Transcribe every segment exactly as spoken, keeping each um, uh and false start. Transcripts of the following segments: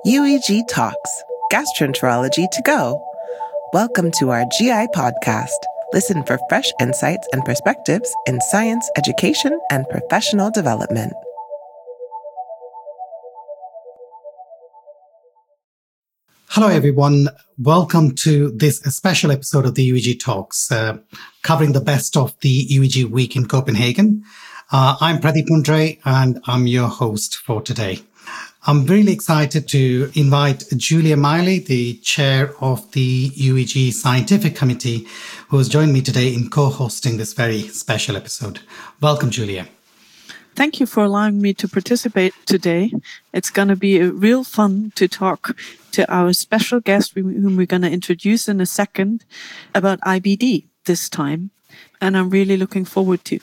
U E G Talks, Gastroenterology to Go. Welcome to our G I podcast. Listen for fresh insights and perspectives in science, education, and professional development. Hello, everyone. Welcome to this special episode of the U E G Talks, uh, covering the best of the U E G week in Copenhagen. Uh, I'm Pradeep Mundre, and I'm your host for today. I'm really excited to invite Julia Miley, the chair of the U E G Scientific Committee, who has joined me today in co-hosting this very special episode. Welcome, Julia. Thank you for allowing me to participate today. It's going to be a real fun to talk to our special guest, whom we're going to introduce in a second, about I B D this time. And I'm really looking forward to.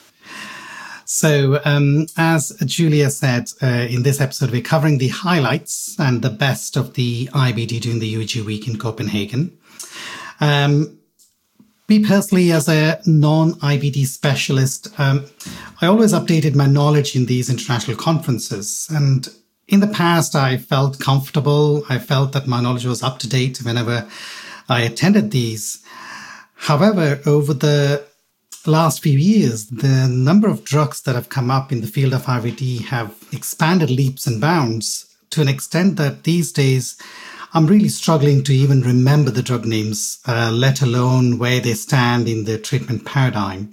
So, um, as Julia said, uh, in this episode, we're covering the highlights and the best of the I B D during the U E G week in Copenhagen. Um, me personally, as a non-I B D specialist, um, I always updated my knowledge in these international conferences. And in the past, I felt comfortable. I felt that my knowledge was up to date whenever I attended these. However, over the last few years, the number of drugs that have come up in the field of I B D have expanded leaps and bounds to an extent that these days I'm really struggling to even remember the drug names, uh, let alone where they stand in the treatment paradigm.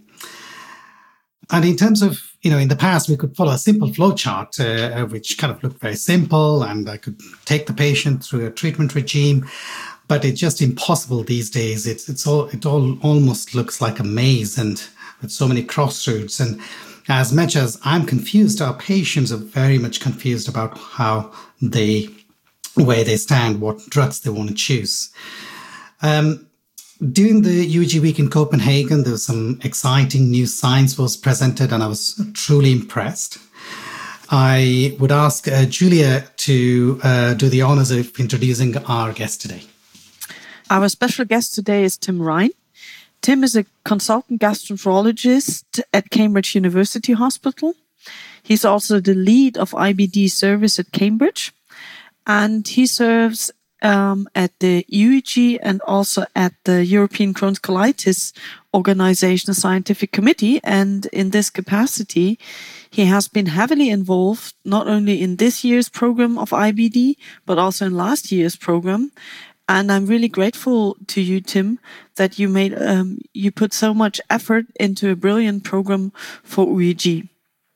And in terms of, you know, in the past, we could follow a simple flowchart, uh, which kind of looked very simple, and I could take the patient through a treatment regime. But it's just impossible these days. It's it's all it all almost looks like a maze, and with so many crossroads. And as much as I'm confused, our patients are very much confused about how they, where they stand, what drugs they want to choose. Um, during the U E G week in Copenhagen, there was some exciting new science was presented, and I was truly impressed. I would ask uh, Julia to uh, do the honors of introducing our guest today. Our special guest today is Tim Rhein. Tim is a consultant gastroenterologist at Cambridge University Hospital. He's also the lead of I B D service at Cambridge. And he serves um, at the U E G and also at the European Crohn's Colitis Organization Scientific Committee. And in this capacity, he has been heavily involved not only in this year's program of I B D, but also in last year's program. And I'm really grateful to you, Tim, that you made um, you put so much effort into a brilliant program for U E G.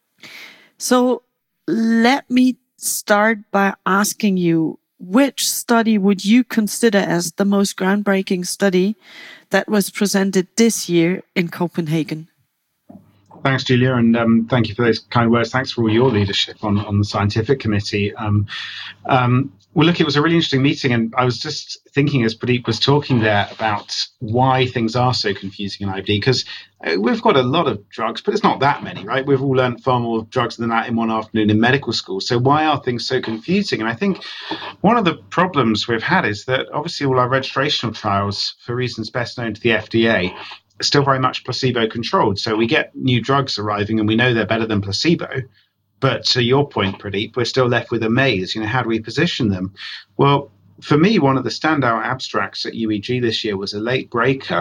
So let me start by asking you, which study would you consider as the most groundbreaking study that was presented this year in Copenhagen? Thanks, Julia, and um, thank you for those kind words. Thanks for all your leadership on, on the scientific committee. Um, um, well, look, it was a really interesting meeting, and I was just thinking as Pradeep was talking there about why things are so confusing in I B D, because we've got a lot of drugs, but it's not that many, right? We've all learned far more drugs than that in one afternoon in medical school. So why are things so confusing? And I think one of the problems we've had is that obviously all our registrational trials, for reasons best known to the F D A, are still very much placebo-controlled. So we get new drugs arriving and we know they're better than placebo. But to your point, Pradeep, we're still left with a maze. You know, how do we position them? Well, for me, one of the standout abstracts at U E G this year was a late breaker,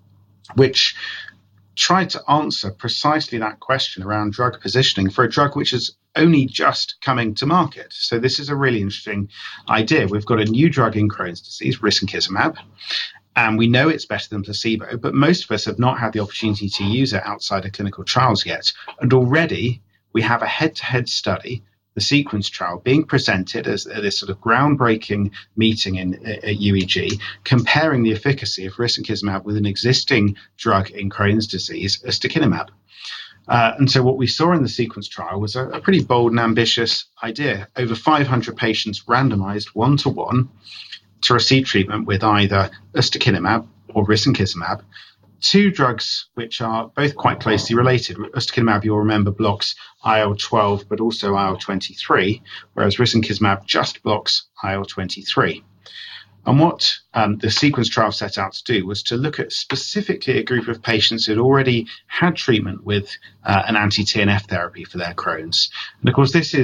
which tried to answer precisely that question around drug positioning for a drug which is only just coming to market. So this is a really interesting idea. We've got a new drug in Crohn's disease, risankizumab, and we know it's better than placebo, but most of us have not had the opportunity to use it outside of clinical trials yet. And already we have a head-to-head study, the sequence trial, being presented as this sort of groundbreaking meeting in at U E G, comparing the efficacy of risankizumab with an existing drug in Crohn's disease, ustekinumab. Uh, and so what we saw in the sequence trial was a, a pretty bold and ambitious idea. Over five hundred patients randomized one-to-one to receive treatment with either ustekinumab or risankizumab, two drugs which are both quite closely related. Ustekinumab, you'll remember, blocks I L twelve, but also I L twenty-three, whereas risankizumab just blocks I L twenty-three. And what um, the sequence trial set out to do was to look at specifically a group of patients who had already had treatment with uh, an anti-T N F therapy for their Crohn's. And of course, this is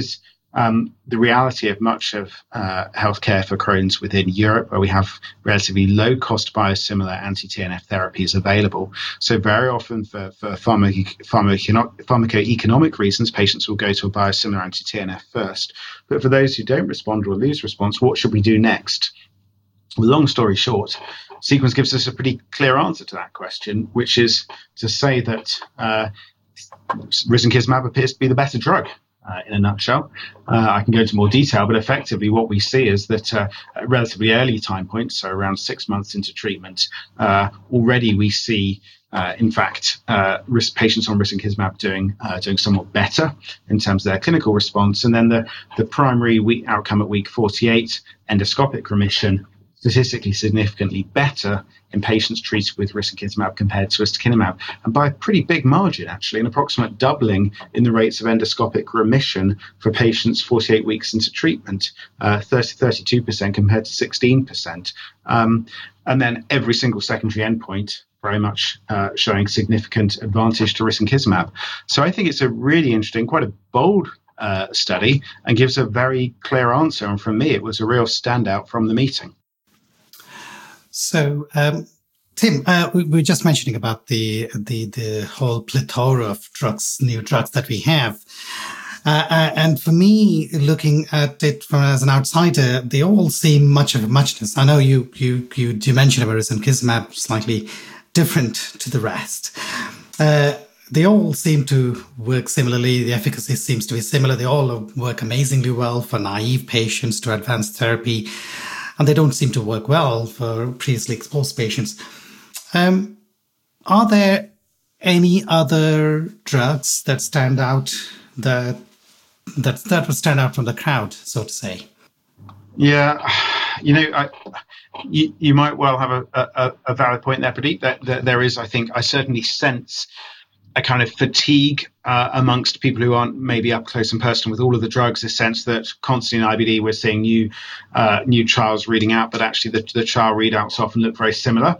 um, the reality of much of uh, healthcare for Crohn's within Europe, where we have relatively low-cost biosimilar anti-T N F therapies available. So very often for, for pharma- pharma- pharmacoeconomic reasons, patients will go to a biosimilar anti-T N F first. But for those who don't respond or lose response, what should we do next? Well, long story short, Sequence gives us a pretty clear answer to that question, which is to say that uh, risankizumab appears to be the better drug. Uh, in a nutshell, uh, I can go into more detail, but effectively what we see is that uh, at relatively early time points, so around six months into treatment, uh, already we see, uh, in fact, uh, risk patients on risankizumab doing uh, doing somewhat better in terms of their clinical response, and then the the primary week outcome at week forty-eight, endoscopic remission, statistically significantly better in patients treated with risankizumab compared to ustekinumab, and by a pretty big margin, actually, an approximate doubling in the rates of endoscopic remission for patients forty-eight weeks into treatment, uh, thirty, thirty-two percent compared to sixteen percent. Um, and then every single secondary endpoint very much uh, showing significant advantage to risankizumab. So I think it's a really interesting, quite a bold uh, study, and gives a very clear answer. And for me, it was a real standout from the meeting. So, um, Tim, uh, we, we were just mentioning about the, the the whole plethora of drugs, new drugs that we have. Uh, uh, and for me, looking at it from as an outsider, they all seem much of a muchness. I know you you you, you mentioned about risankizumab slightly different to the rest. Uh, they all seem to work similarly. The efficacy seems to be similar. They all work amazingly well for naive patients to advanced therapy. And they don't seem to work well for previously exposed patients. Um, are there any other drugs that stand out that that that would stand out from the crowd, so to say? Yeah, you know, I, you, you might well have a, a, a valid point there, Pradeep. That, that there is, I think, I certainly sense a kind of fatigue uh, amongst people who aren't maybe up close and personal with all of the drugs, a sense that constantly in I B D we're seeing new uh, new trials reading out, but actually the, the trial readouts often look very similar.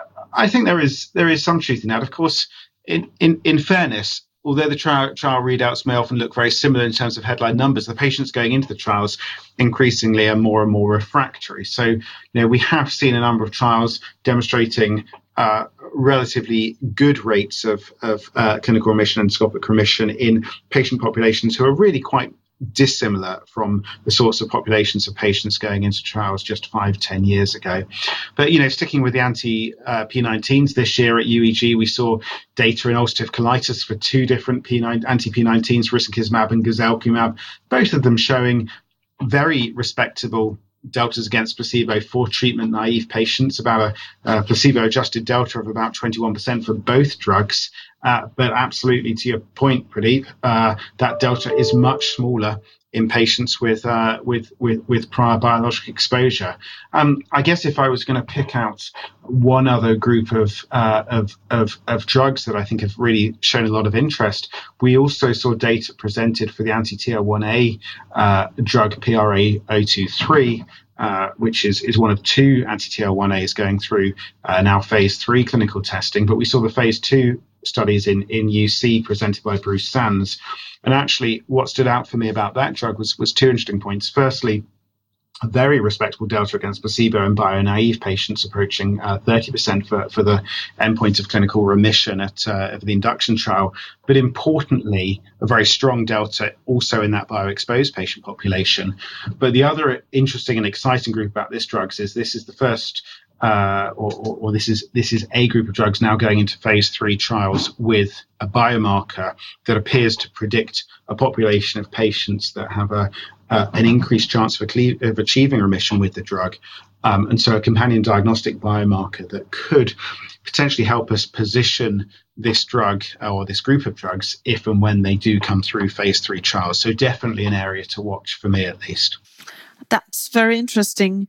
I think there is there is some truth in that. Of course, in, in, in fairness, although the trial, trial readouts may often look very similar in terms of headline numbers, the patients going into the trials increasingly are more and more refractory. So, you know, we have seen a number of trials demonstrating uh, relatively good rates of, of uh, clinical remission and endoscopic remission in patient populations who are really quite dissimilar from the sorts of populations of patients going into trials just five, ten years ago. But, you know, sticking with the anti-P nineteens, this year at U E G, we saw data in ulcerative colitis for two different P nine, anti-P nineteens, risankizumab and guselkumab, both of them showing very respectable deltas against placebo for treatment-naive patients, about a, a placebo-adjusted delta of about twenty-one percent for both drugs. Uh, but absolutely, to your point, Pradeep, uh, that delta is much smaller in patients with uh, with, with with prior biologic exposure. Um, I guess if I was going to pick out one other group of, uh, of of of drugs that I think have really shown a lot of interest, we also saw data presented for the anti-T L one A uh, drug P R A zero two three. Uh, which is, is one of two anti-T L one A's going through uh, now phase three clinical testing. But we saw the phase two studies in, in U C presented by Bruce Sands. And actually, what stood out for me about that drug was, was two interesting points. Firstly, a very respectable delta against placebo in bio-naive patients, approaching uh, thirty percent for, for the endpoint of clinical remission at uh, the induction trial. But importantly, a very strong delta also in that bio-exposed patient population. But the other interesting and exciting group about this drug is this is the first Uh, or, or, or this is this is a group of drugs now going into phase three trials with a biomarker that appears to predict a population of patients that have a uh, an increased chance of, of achieving remission with the drug, um, and so a companion diagnostic biomarker that could potentially help us position this drug or this group of drugs if and when they do come through phase three trials. So definitely an area to watch for me, at least. That's very interesting.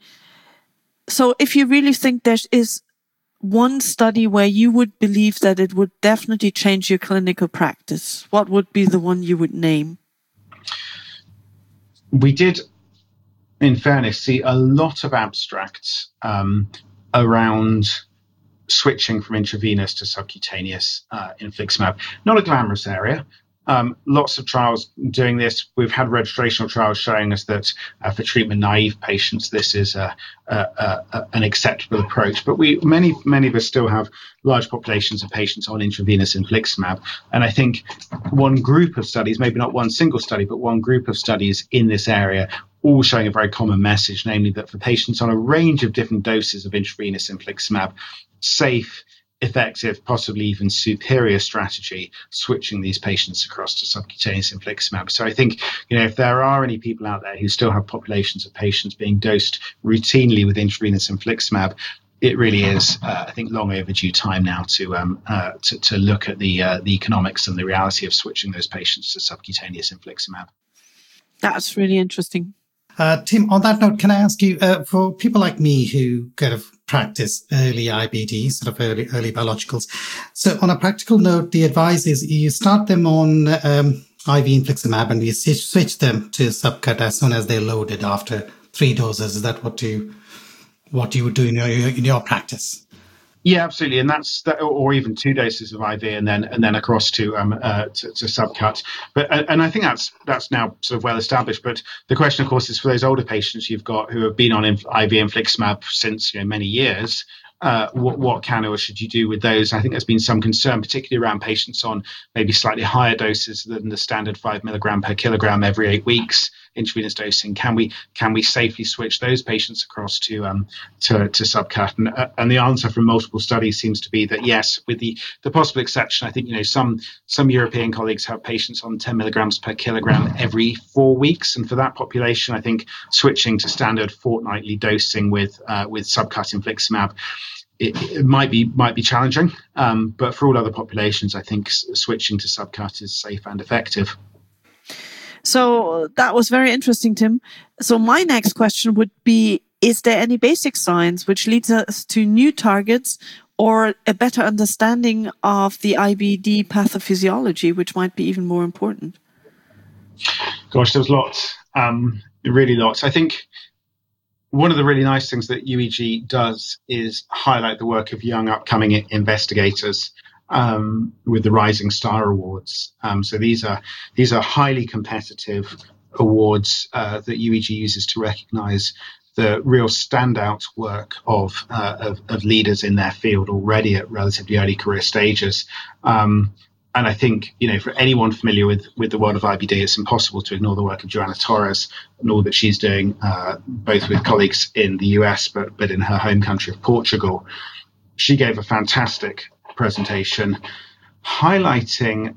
So if you really think there is one study where you would believe that it would definitely change your clinical practice, what would be the one you would name? We did, in fairness, see a lot of abstracts um, around switching from intravenous to subcutaneous uh, infliximab. Not a glamorous area, Um, lots of trials doing this. We've had registrational trials showing us that uh, for treatment-naive patients, this is a, a, a, an acceptable approach. But we, many, many of us still have large populations of patients on intravenous infliximab. And I think one group of studies, maybe not one single study, but one group of studies in this area, all showing a very common message, namely that for patients on a range of different doses of intravenous infliximab, safe, effective, possibly even superior strategy, switching these patients across to subcutaneous infliximab. So I think, you know, if there are any people out there who still have populations of patients being dosed routinely with intravenous infliximab, it really is, uh, I think, long overdue time now to um, uh, to, to look at the uh, the economics and the reality of switching those patients to subcutaneous infliximab. That's really interesting. Uh, Tim, on that note, can I ask you, uh, for people like me who kind of practice early I B D, sort of early early biologicals, so on a practical note, the advice is you start them on um, I V infliximab and you switch them to subcut as soon as they're loaded after three doses. Is that what you what you would do in your in your practice? Yeah, absolutely, and that's that, or even two doses of I V and then and then across to um uh, to, to subcut. But and I think that's that's now sort of well established. But the question, of course, is for those older patients you've got who have been on I V infliximab since, you know, many years. Uh, what, what can or should you do with those? I think there's been some concern, particularly around patients on maybe slightly higher doses than the standard five milligram per kilogram every eight weeks intravenous dosing. Can we can we safely switch those patients across to um to, to subcut? And, uh, and the answer from multiple studies seems to be that yes, with the the possible exception, I think, you know, some some European colleagues have patients on ten milligrams per kilogram every four weeks, and for that population, I think switching to standard fortnightly dosing with uh, with subcut infliximab, It, it might be might be challenging, um, but for all other populations, I think s- switching to subcut is safe and effective. So that was very interesting, Tim. So my next question would be, is there any basic science which leads us to new targets or a better understanding of the I B D pathophysiology, which might be even more important? Gosh, there's lots, um, really lots. I think one of the really nice things that U E G does is highlight the work of young upcoming investigators um, with the Rising Star Awards. Um, so these are these are highly competitive awards uh, that U E G uses to recognize the real standout work of, uh, of of leaders in their field already at relatively early career stages. Um, And I think, you know, for anyone familiar with, with the world of I B D, it's impossible to ignore the work of Joana Torres and all that she's doing, uh, both with colleagues in the U S, but, but in her home country of Portugal. She gave a fantastic presentation highlighting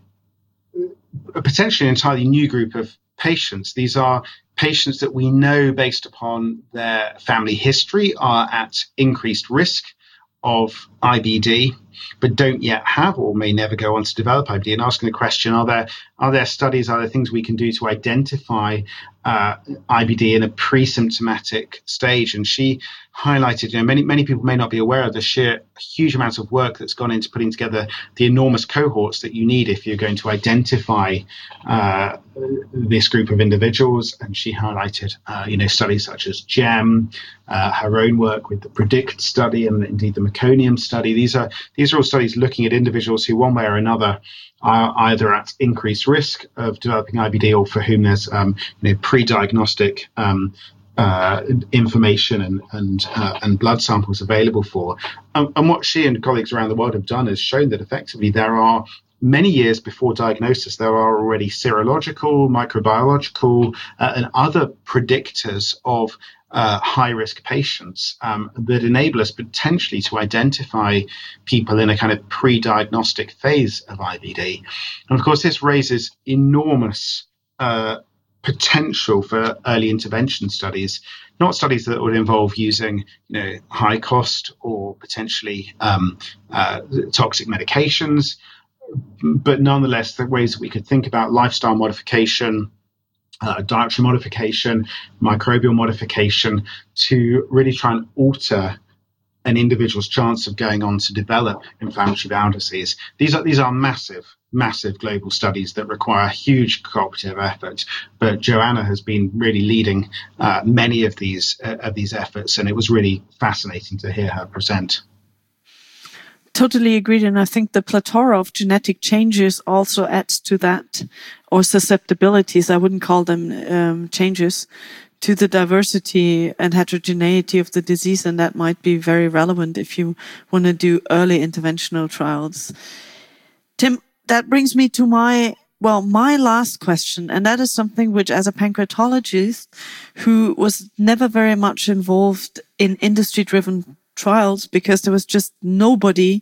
a potentially entirely new group of patients. These are patients that we know, based upon their family history, are at increased risk of I B D, but don't yet have or may never go on to develop I B D, and asking the question, are there are there studies, are there things we can do to identify uh, I B D in a pre-symptomatic stage? And she highlighted, you know, many many people may not be aware of the sheer huge amounts of work that's gone into putting together the enormous cohorts that you need if you're going to identify uh, this group of individuals. And she highlighted, uh, you know, studies such as GEM, uh, her own work with the PREDICT study, and indeed the Meconium study. These are these are all studies looking at individuals who, one way or another, are either at increased risk of developing I B D, or for whom there's um, you know, pre-diagnostic um, uh, information and and, uh, and blood samples available for. Um, and what she and colleagues around the world have done is shown that effectively there are many years before diagnosis, there are already serological, microbiological, uh, and other predictors of uh, high-risk patients um, that enable us potentially to identify people in a kind of pre-diagnostic phase of I B D. And of course, this raises enormous uh, potential for early intervention studies, not studies that would involve using, you know, high-cost or potentially um, uh, toxic medications, but nonetheless, the ways that we could think about lifestyle modification, uh, dietary modification, microbial modification, to really try and alter an individual's chance of going on to develop inflammatory bowel disease. These are these are massive, massive global studies that require huge cooperative effort. But Joana has been really leading uh, many of these uh, of these efforts, and it was really fascinating to hear her present. totally agreed. And I think the plethora of genetic changes also adds to that, or susceptibilities. I wouldn't call them um, changes, to the diversity and heterogeneity of the disease. And that might be very relevant if you want to do early interventional trials. Tim, that brings me to my, well, my last question. And that is something which, as a pancreatologist who was never very much involved in industry-driven trials, because there was just nobody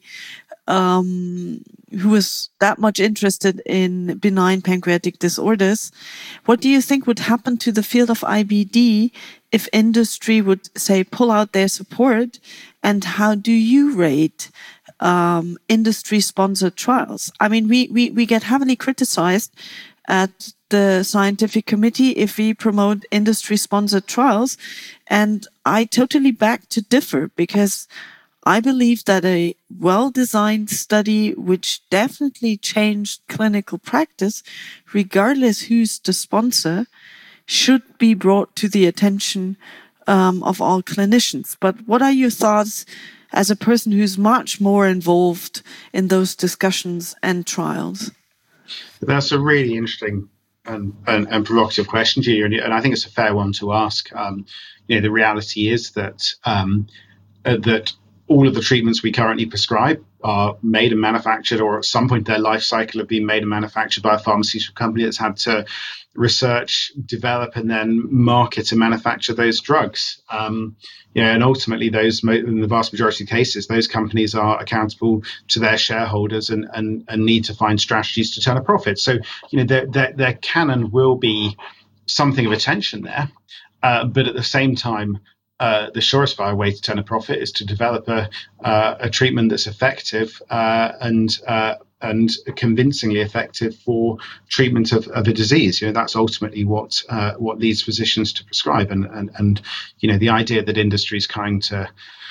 um, who was that much interested in benign pancreatic disorders. What do you think would happen to the field of I B D if industry would, say, pull out their support? And how do you rate um, industry-sponsored trials? I mean, we, we, we get heavily criticized at the scientific committee if we promote industry-sponsored trials. And I totally beg to differ, because I believe that a well-designed study which definitely changed clinical practice, regardless who's the sponsor, should be brought to the attention um, of all clinicians. But what are your thoughts as a person who's much more involved in those discussions and trials? That's a really interesting and, and, and provocative question, Julia, and I think it's a fair one to ask. Um, you know, the reality is that um, uh, that all of the treatments we currently prescribe are made and manufactured, or at some point in their life cycle have been made and manufactured by a pharmaceutical company that's had to research, develop, and then market and manufacture those drugs. Um, you know, and ultimately, those, in the vast majority of cases, those companies are accountable to their shareholders and and, and need to find strategies to turn a profit. So, you know, there there, there can and will be something of a tension there, uh, but at the same time, Uh, the surest way to turn a profit is to develop a uh, a treatment that's effective uh, and uh, and convincingly effective for treatment of, of a disease. You know, that's ultimately what uh, what leads physicians to prescribe. And and and you know, the idea that industry is trying to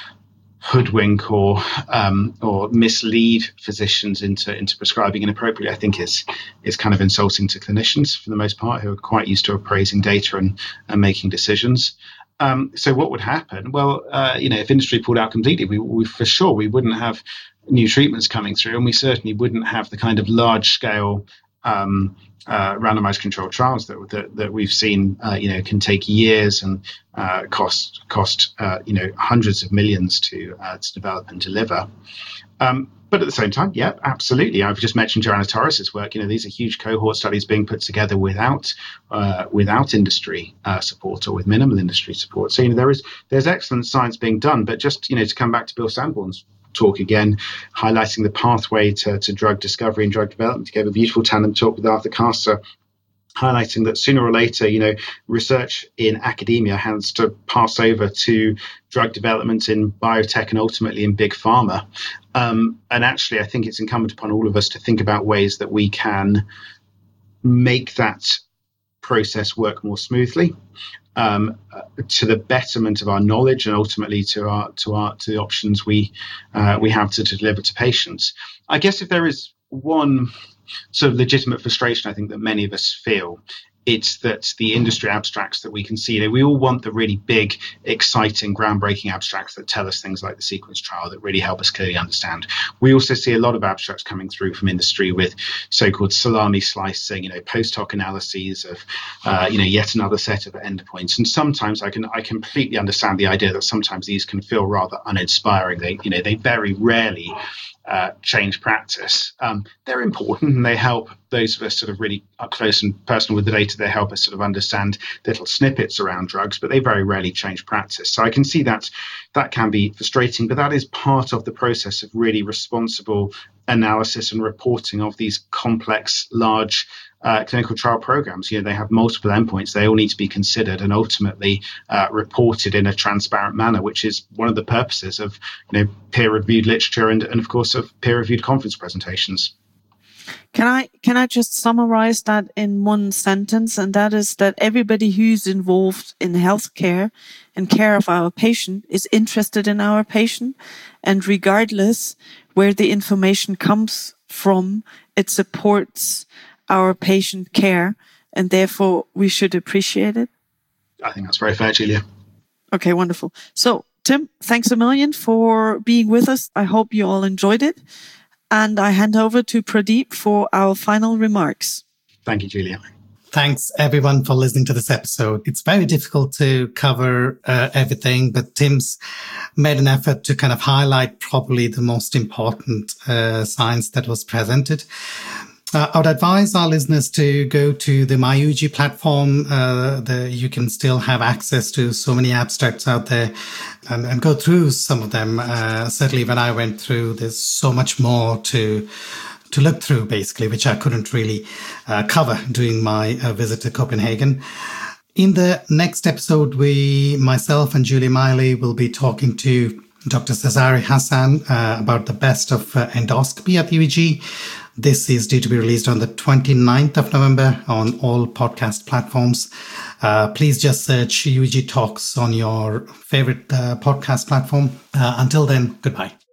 hoodwink or um, or mislead physicians into into prescribing inappropriately, I think is is kind of insulting to clinicians for the most part, who are quite used to appraising data and, and making decisions. Um, so what would happen? Well, uh, you know, if industry pulled out completely, we, we for sure we wouldn't have new treatments coming through, and we certainly wouldn't have the kind of large-scale um, uh, randomized controlled trials that that, that we've seen. Uh, you know, can take years and uh, cost cost uh, you know hundreds of millions to uh, to develop and deliver. Um, But at the same time, yeah, absolutely. I've just mentioned Joanna Torres's work. You know, these are huge cohort studies being put together without uh, without industry uh, support, or with minimal industry support. So, you know, there is there's excellent science being done. But just, you know, to come back to Bill Sanborn's talk again, highlighting the pathway to, to drug discovery and drug development. He gave a beautiful tandem talk with Arthur Castor, highlighting that sooner or later, you know, research in academia has to pass over to drug development in biotech and ultimately in big pharma. Um, and actually, I think it's incumbent upon all of us to think about ways that we can make that process work more smoothly, um, to the betterment of our knowledge and ultimately to our to our to the options we uh, we have to, to deliver to patients. I guess if there is one sort of legitimate frustration, I think, that many of us feel, it's that the industry abstracts that we can see, you know, we all want the really big, exciting, groundbreaking abstracts that tell us things like the sequence trial that really help us clearly understand. We also see a lot of abstracts coming through from industry with so-called salami slicing, you know, post hoc analyses of, uh, you know, yet another set of endpoints. And sometimes I can I completely understand the idea that sometimes these can feel rather uninspiring. They, you know, they very rarely Uh, change practice. Um, they're important, and they help those of us sort of really up close and personal with the data. They help us sort of understand little snippets around drugs, but they very rarely change practice. So I can see that that can be frustrating, but that is part of the process of really responsible analysis and reporting of these complex, large uh, clinical trial programs. You know, they have multiple endpoints. They all need to be considered and ultimately uh, reported in a transparent manner, which is one of the purposes of, you know, peer-reviewed literature and, and of course, of peer-reviewed conference presentations. Can I can I just summarize that in one sentence? And that is that everybody who's involved in healthcare and care of our patient is interested in our patient, and regardless where the information comes from, it supports our patient care, and therefore we should appreciate it. I think that's very fair, Julia. Okay, wonderful. So Tim, thanks a million for being with us. I hope you all enjoyed it. And I hand over to Pradeep for our final remarks. Thank you, Julia. Thanks, everyone, for listening to this episode. It's very difficult to cover uh, everything, but Tim's made an effort to kind of highlight probably the most important uh, science that was presented. Uh, I would advise our listeners to go to the MyUG platform. Uh, the, you can still have access to so many abstracts out there and, and go through some of them. Uh, certainly when I went through, there's so much more to to look through, basically, which I couldn't really uh, cover during my uh, visit to Copenhagen. In the next episode, we, myself and Julia Miley, will be talking to Doctor Cesare Hassan uh, about the best of uh, endoscopy at U E G. This is due to be released on the twenty-ninth of November on all podcast platforms. Uh, please just search U E G Talks on your favorite uh, podcast platform. Uh, until then, goodbye.